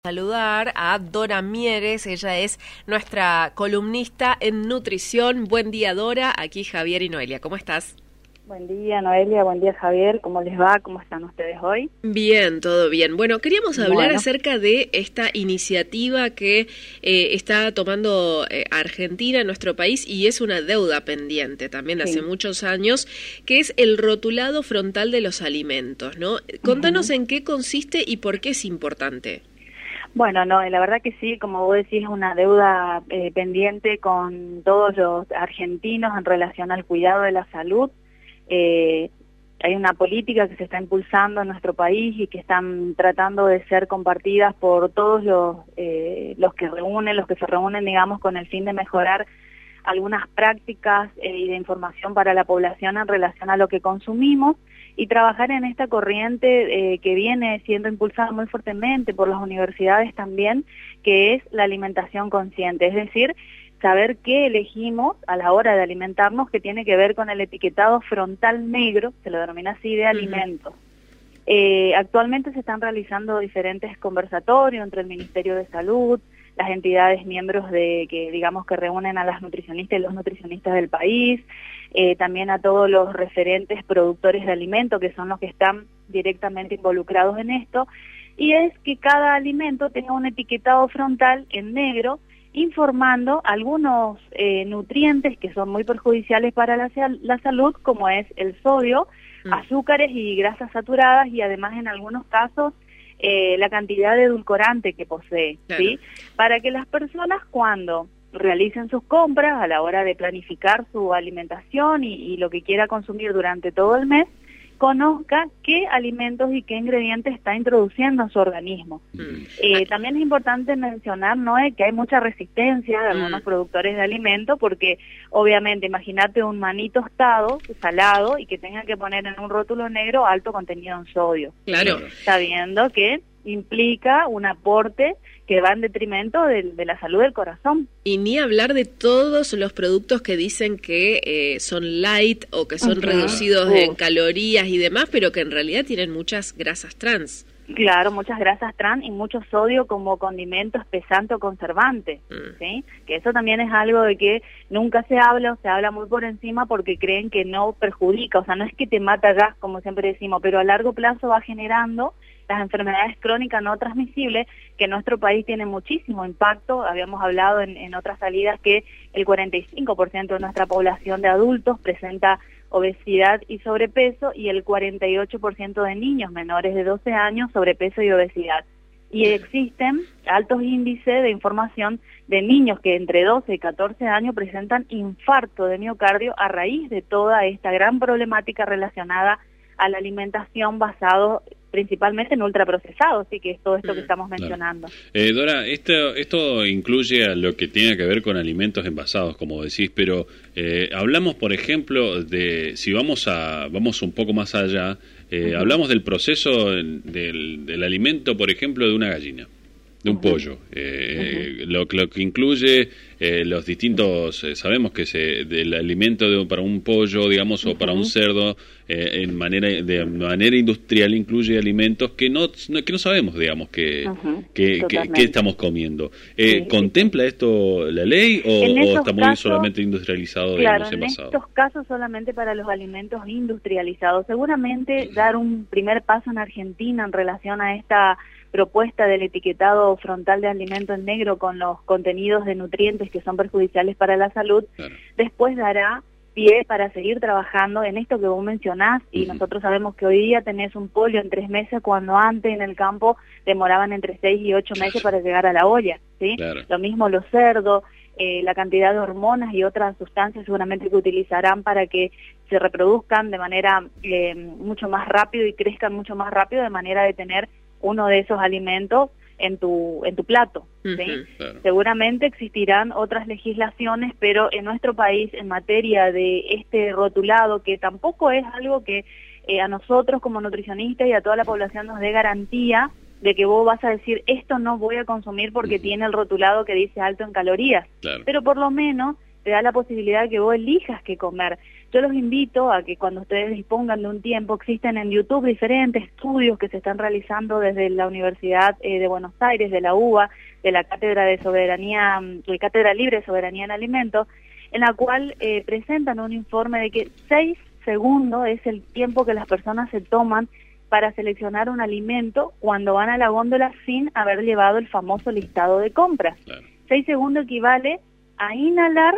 Saludar a Dora Mieres, ella es nuestra columnista en nutrición. Buen día, Dora, aquí Javier y Noelia, ¿cómo estás? Buen día, Noelia, buen día, Javier, ¿cómo les va? ¿Cómo están ustedes hoy? Bien, todo bien. Bueno, queríamos hablar acerca de esta iniciativa que está tomando Argentina, nuestro país, y es una deuda pendiente también de hace muchos años, que es el rotulado frontal de los alimentos, ¿no? Contanos en qué consiste y por qué es importante. Bueno, no, la verdad que sí, como vos decís, es una deuda pendiente con todos los argentinos en relación al cuidado de la salud. Hay una política que se está impulsando en nuestro país y que están tratando de ser compartidas por todos los que se reúnen, digamos, con el fin de mejorar algunas prácticas y de información para la población en relación a lo que consumimos y trabajar en esta corriente que viene siendo impulsada muy fuertemente por las universidades también, que es la alimentación consciente, es decir, saber qué elegimos a la hora de alimentarnos, que tiene que ver con el etiquetado frontal negro, se lo denomina así, de alimentos. Actualmente se están realizando diferentes conversatorios entre el Ministerio de Salud, las entidades miembros que reúnen a las nutricionistas y los nutricionistas del país, también a todos los referentes productores de alimentos, que son los que están directamente involucrados en esto, y es que cada alimento tenga un etiquetado frontal en negro, informando algunos nutrientes que son muy perjudiciales para la salud, como es el sodio, azúcares y grasas saturadas, y además en algunos casos la cantidad de edulcorante que posee, ¿sí? Para que las personas, cuando realicen sus compras a la hora de planificar su alimentación y lo que quiera consumir durante todo el mes, conozca qué alimentos y qué ingredientes está introduciendo en su organismo. También es importante mencionar, Noé, que hay mucha resistencia de algunos productores de alimentos, porque obviamente imagínate un maní tostado, salado, y que tenga que poner en un rótulo negro alto contenido en sodio. Claro. Sabiendo que implica un aporte que va en detrimento de la salud del corazón. Y ni hablar de todos los productos que dicen que son light o que son reducidos en calorías y demás, pero que en realidad tienen muchas grasas trans. Claro, muchas grasas trans y mucho sodio como condimento espesante o conservante, ¿sí? Que eso también es algo de que nunca se habla, o se habla muy por encima porque creen que no perjudica, o sea, no es que te mata ya, como siempre decimos, pero a largo plazo va generando las enfermedades crónicas no transmisibles, que en nuestro país tiene muchísimo impacto. Habíamos hablado en otras salidas que el 45% de nuestra población de adultos presenta obesidad y sobrepeso, y el 48% de niños menores de 12 años sobrepeso y obesidad. Y existen altos índices de información de niños que entre 12 y 14 años presentan infarto de miocardio a raíz de toda esta gran problemática relacionada a la alimentación basado principalmente en ultraprocesados, así que es todo esto que estamos mencionando. Dora, esto incluye a lo que tiene que ver con alimentos envasados, como decís, pero hablamos, por ejemplo, de si vamos un poco más allá, hablamos del proceso del alimento, por ejemplo, de una gallina, de un pollo, lo que incluye los distintos, sabemos que del alimento para un pollo, digamos, o para un cerdo, de manera industrial incluye alimentos que no sabemos, digamos, que estamos comiendo. ¿Contempla esto la ley o está muy solamente industrializado, digamos, envasado? En estos casos solamente para los alimentos industrializados. Seguramente dar un primer paso en Argentina en relación a esta propuesta del etiquetado frontal de alimento en negro con los contenidos de nutrientes que son perjudiciales para la salud, después dará pie para seguir trabajando en esto que vos mencionás, y nosotros sabemos que hoy día tenés un pollo en 3 meses, cuando antes en el campo demoraban entre 6 y 8 meses para llegar a la olla, ¿sí? Lo mismo los cerdos, la cantidad de hormonas y otras sustancias seguramente que utilizarán para que se reproduzcan de manera mucho más rápido y crezcan mucho más rápido, de manera de tener uno de esos alimentos en tu plato, ¿sí? Seguramente existirán otras legislaciones, pero en nuestro país, en materia de este rotulado, que tampoco es algo que a nosotros como nutricionistas y a toda la población nos dé garantía de que vos vas a decir, esto no voy a consumir porque tiene el rotulado que dice alto en calorías, pero por lo menos te da la posibilidad de que vos elijas qué comer. yo los invito a que cuando ustedes dispongan de un tiempo, existen en YouTube diferentes estudios que se están realizando desde la Universidad de Buenos Aires, de la UBA, de la Cátedra de Soberanía, de Cátedra Libre de Soberanía en Alimentos, en la cual presentan un informe de que 6 segundos es el tiempo que las personas se toman para seleccionar un alimento cuando van a la góndola sin haber llevado el famoso listado de compras. Claro. 6 segundos equivale a inhalar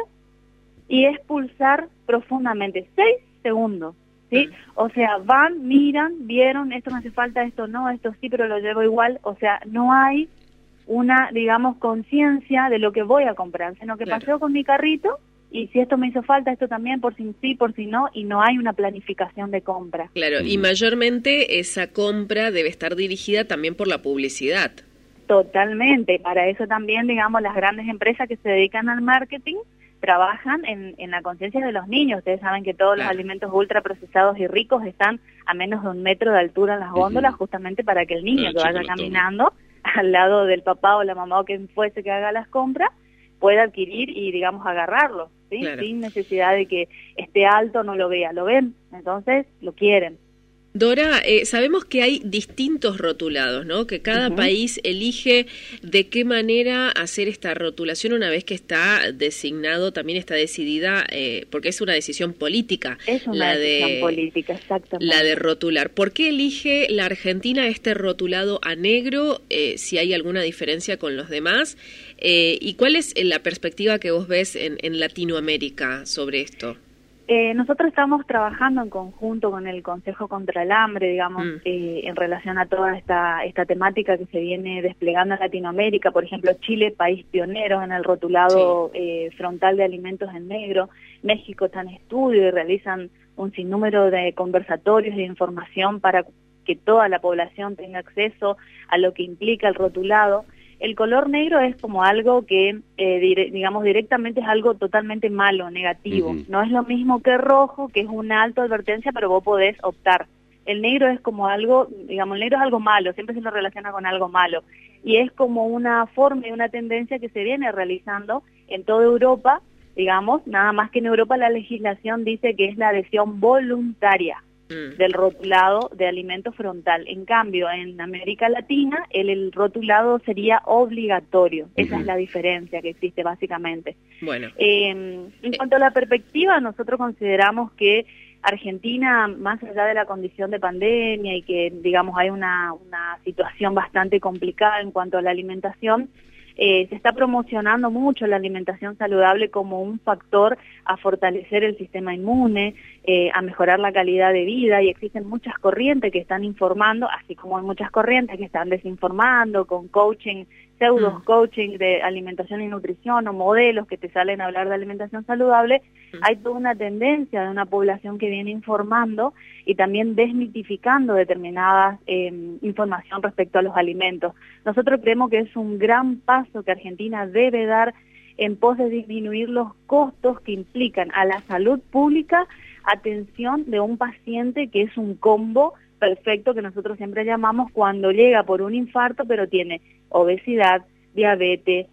y expulsar profundamente. 6 segundos, ¿sí? O sea, van, miran, vieron, esto me hace falta, esto no, esto sí, pero lo llevo igual. O sea, no hay una, digamos, conciencia de lo que voy a comprar, sino que paseo con mi carrito y si esto me hizo falta, esto también, por si sí, por si no, y no hay una planificación de compra. Claro, y mayormente esa compra debe estar dirigida también por la publicidad. Totalmente, para eso también, digamos, las grandes empresas que se dedican al marketing trabajan en la conciencia de los niños. Ustedes saben que todos los alimentos ultraprocesados y ricos están a menos de 1 metro de altura en las góndolas, justamente para que el niño que vaya caminando al lado del papá o la mamá o quien fuese que haga las compras, pueda adquirir y, digamos, agarrarlo, ¿sí? Claro. Sin necesidad de que esté alto no lo vea. Lo ven, entonces lo quieren. Dora, sabemos que hay distintos rotulados, ¿no? Que cada país elige de qué manera hacer esta rotulación una vez que está designado, también está decidida, porque es una decisión política. Es una decisión política, exactamente. La de rotular. ¿Por qué elige la Argentina este rotulado a negro, si hay alguna diferencia con los demás? ¿Y cuál es la perspectiva que vos ves en Latinoamérica sobre esto? Nosotros estamos trabajando en conjunto con el Consejo contra el Hambre, digamos, en relación a toda esta temática que se viene desplegando en Latinoamérica. Por ejemplo, Chile, país pionero en el rotulado frontal de alimentos en negro. México está en estudio y realizan un sinnúmero de conversatorios de información para que toda la población tenga acceso a lo que implica el rotulado. El color negro es como algo que, digamos, directamente es algo totalmente malo, negativo. No es lo mismo que rojo, que es una alta advertencia, pero vos podés optar. El negro es como algo, digamos, el negro es algo malo, siempre se lo relaciona con algo malo. Y es como una forma y una tendencia que se viene realizando en toda Europa, digamos, nada más que en Europa la legislación dice que es la adhesión voluntaria del rotulado de alimento frontal. En cambio, en América Latina, el rotulado sería obligatorio. Esa es la diferencia que existe básicamente. Bueno. En cuanto a la perspectiva, nosotros consideramos que Argentina, más allá de la condición de pandemia y que, digamos, hay una situación bastante complicada en cuanto a la alimentación, se está promocionando mucho la alimentación saludable como un factor a fortalecer el sistema inmune, a mejorar la calidad de vida, y existen muchas corrientes que están informando, así como hay muchas corrientes que están desinformando con coaching, pseudo coaching de alimentación y nutrición o modelos que te salen a hablar de alimentación saludable. Hay toda una tendencia de una población que viene informando y también desmitificando determinadas información respecto a los alimentos. Nosotros creemos que es un gran paso que Argentina debe dar en pos de disminuir los costos que implican a la salud pública atención de un paciente, que es un combo perfecto que nosotros siempre llamamos cuando llega por un infarto pero tiene obesidad, diabetes,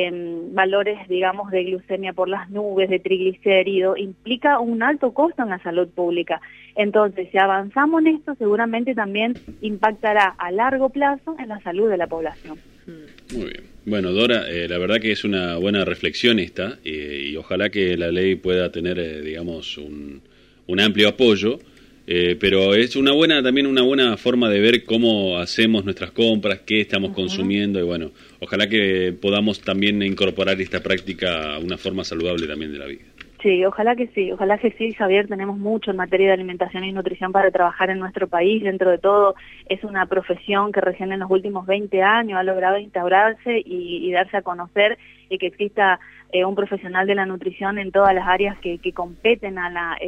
valores, digamos, de glucemia por las nubes, de triglicéridos, implica un alto costo en la salud pública. Entonces, si avanzamos en esto, seguramente también impactará a largo plazo en la salud de la población. Muy bien. Bueno, Dora, la verdad que es una buena reflexión esta, y ojalá que la ley pueda tener, digamos, un amplio apoyo. Pero es también una buena forma de ver cómo hacemos nuestras compras, qué estamos consumiendo, y bueno, ojalá que podamos también incorporar esta práctica a una forma saludable también de la vida. Sí, ojalá que sí, Javier. Tenemos mucho en materia de alimentación y nutrición para trabajar en nuestro país. Dentro de todo, es una profesión que recién en los últimos 20 años ha logrado instaurarse y darse a conocer, y que exista un profesional de la nutrición en todas las áreas que competen a la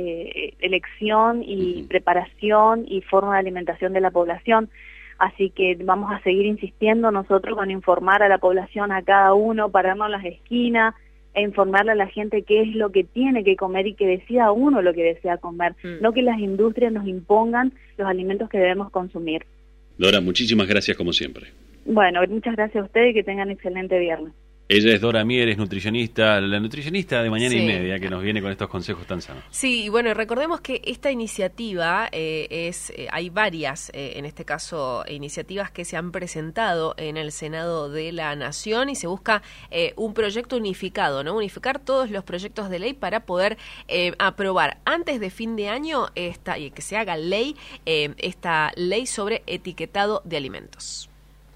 elección y preparación y forma de alimentación de la población. Así que vamos a seguir insistiendo nosotros con informar a la población, a cada uno, pararnos en las esquinas e informarle a la gente qué es lo que tiene que comer y que decida uno lo que desea comer, no que las industrias nos impongan los alimentos que debemos consumir. Dora, muchísimas gracias como siempre. Bueno, muchas gracias a ustedes y que tengan excelente viernes. Ella es Dora Mier, es nutricionista, la nutricionista de Mañana Sí. y Media, que nos viene con estos consejos tan sanos. Sí, y bueno, recordemos que esta iniciativa hay varias, en este caso, iniciativas que se han presentado en el Senado de la Nación y se busca un proyecto unificado, ¿no? Unificar todos los proyectos de ley para poder aprobar antes de fin de año y que se haga ley esta ley sobre etiquetado de alimentos.